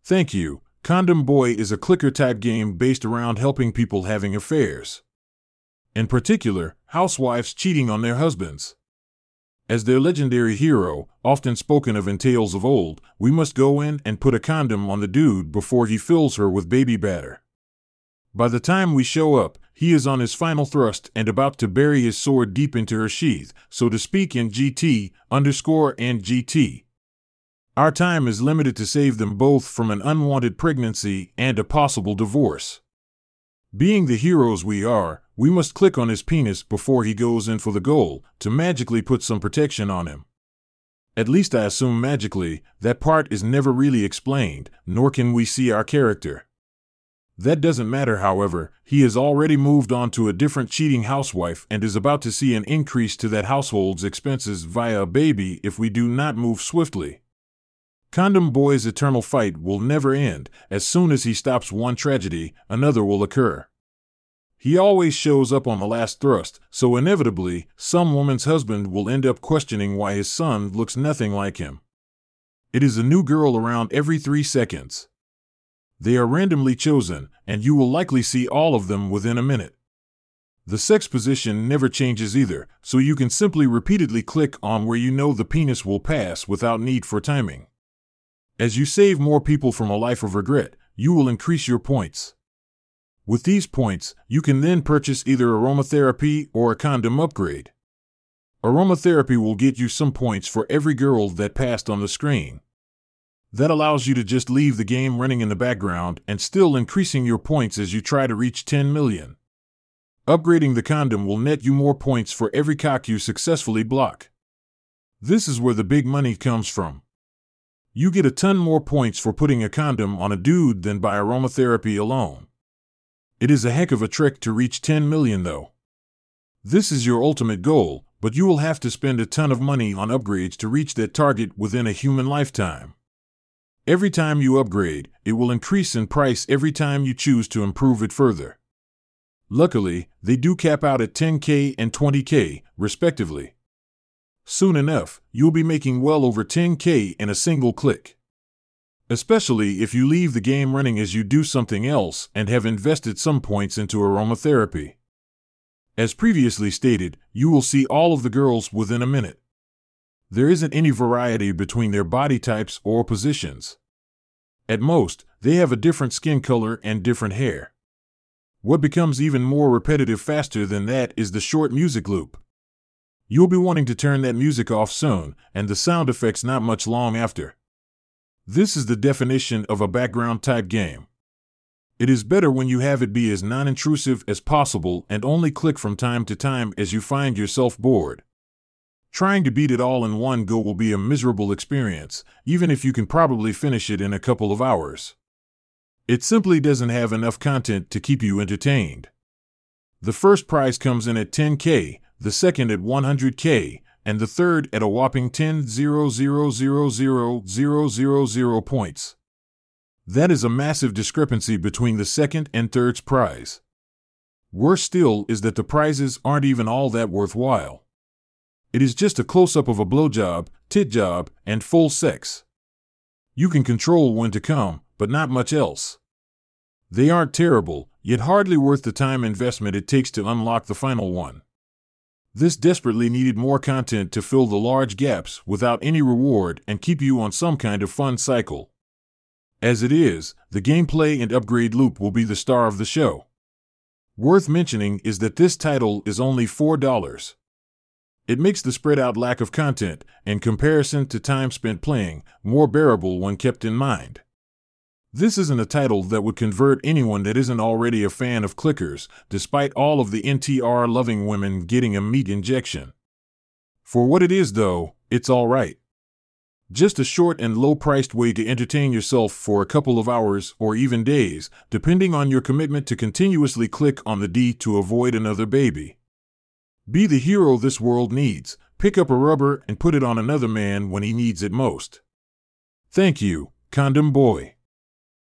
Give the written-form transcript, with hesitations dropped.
Thank you. Condom Boy is a clicker-type game based around helping people having affairs. In particular, housewives cheating on their husbands. As their legendary hero, often spoken of in tales of old, we must go in and put a condom on the dude before he fills her with baby batter. By the time we show up, he is on his final thrust and about to bury his sword deep into her sheath, so to speak, in GT_and GT. Our time is limited to save them both from an unwanted pregnancy and a possible divorce. Being the heroes we are, we must click on his penis before he goes in for the goal, to magically put some protection on him. At least I assume magically. That part is never really explained, nor can we see our character. That doesn't matter, however. He has already moved on to a different cheating housewife and is about to see an increase to that household's expenses via a baby if we do not move swiftly. Condom Boy's eternal fight will never end. As soon as he stops one tragedy, another will occur. He always shows up on the last thrust, so inevitably, some woman's husband will end up questioning why his son looks nothing like him. It is a new girl around every 3 seconds. They are randomly chosen, and you will likely see all of them within a minute. The sex position never changes either, so you can simply repeatedly click on where you know the penis will pass without need for timing. As you save more people from a life of regret, you will increase your points. With these points, you can then purchase either aromatherapy or a condom upgrade. Aromatherapy will get you some points for every girl that passed on the screen. That allows you to just leave the game running in the background and still increasing your points as you try to reach 10 million. Upgrading the condom will net you more points for every cock you successfully block. This is where the big money comes from. You get a ton more points for putting a condom on a dude than by aromatherapy alone. It is a heck of a trick to reach 10 million though. This is your ultimate goal, but you will have to spend a ton of money on upgrades to reach that target within a human lifetime. Every time you upgrade, it will increase in price every time you choose to improve it further. Luckily, they do cap out at 10K and 20K, respectively. Soon enough, you'll be making well over 10K in a single click. Especially if you leave the game running as you do something else and have invested some points into aromatherapy. As previously stated, you will see all of the girls within a minute. There isn't any variety between their body types or positions. At most, they have a different skin color and different hair. What becomes even more repetitive faster than that is the short music loop. You'll be wanting to turn that music off soon, and the sound effects not much long after. This is the definition of a background-type game. It is better when you have it be as non-intrusive as possible and only click from time to time as you find yourself bored. Trying to beat it all in one go will be a miserable experience, even if you can probably finish it in a couple of hours. It simply doesn't have enough content to keep you entertained. The first prize comes in at 10K, the second at 100K, and the third at a whopping 10,000,000 points. That is a massive discrepancy between the second and third prize. Worse still is that the prizes aren't even all that worthwhile. It is just a close-up of a blowjob, tit job, and full sex. You can control when to come, but not much else. They aren't terrible, yet hardly worth the time investment it takes to unlock the final one. This desperately needed more content to fill the large gaps without any reward and keep you on some kind of fun cycle. As it is, the gameplay and upgrade loop will be the star of the show. Worth mentioning is that this title is only $4. It makes the spread-out lack of content, in comparison to time spent playing, more bearable when kept in mind. This isn't a title that would convert anyone that isn't already a fan of clickers, despite all of the NTR-loving women getting a meat injection. For what it is, though, it's alright. Just a short and low-priced way to entertain yourself for a couple of hours or even days, depending on your commitment to continuously click on the D to avoid another baby. Be the hero this world needs. Pick up a rubber and put it on another man when he needs it most. Thank you, Condom Boy.